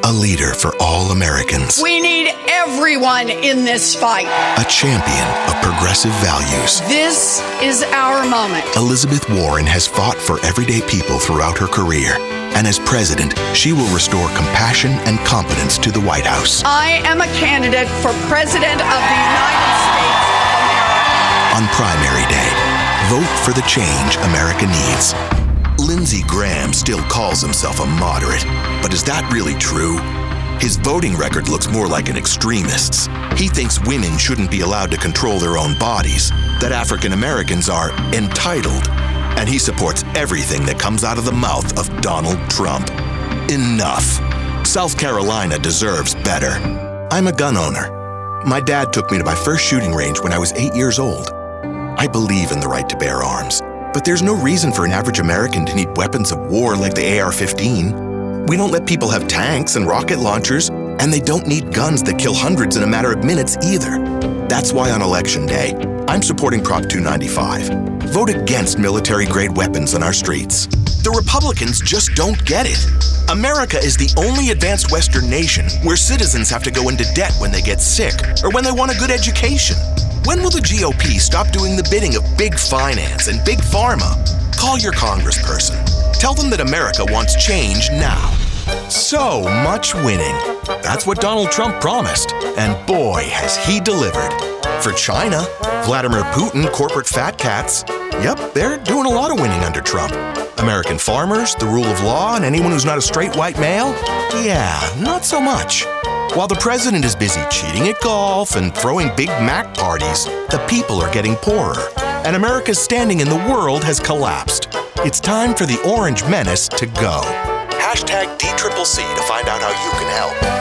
A leader for all Americans. We need everyone in this fight. A champion of progressive values. This is our moment. Elizabeth Warren has fought for everyday people throughout her career. And as president, she will restore compassion and competence to the White House. I am a candidate for President of the United States of America. On primary day, vote for the change America needs. Lindsey Graham still calls himself a moderate, but is that really true? His voting record looks more like an extremist's. He thinks women shouldn't be allowed to control their own bodies, that African Americans are entitled, and he supports everything that comes out of the mouth of Donald Trump. Enough. South Carolina deserves better. I'm a gun owner. My dad took me to my first shooting range when I was 8 years old. I believe in the right to bear arms. But there's no reason for an average American to need weapons of war like the AR-15. We don't let people have tanks and rocket launchers, and they don't need guns that kill hundreds in a matter of minutes either. That's why on Election Day, I'm supporting Prop 295. Vote against military-grade weapons on our streets. The Republicans just don't get it. America is the only advanced Western nation where citizens have to go into debt when they get sick or when they want a good education. When will the GOP stop doing the bidding of big finance and big pharma? Call your congressperson. Tell them that America wants change now. So much winning. That's what Donald Trump promised. And boy, has he delivered. For China, Vladimir Putin, corporate fat cats. Yep, they're doing a lot of winning under Trump. American farmers, the rule of law, and anyone who's not a straight white male? Yeah, not so much. While the president is busy cheating at golf and throwing Big Mac parties, the people are getting poorer, and America's standing in the world has collapsed. It's time for the Orange Menace to go. #DCCC to find out how you can help.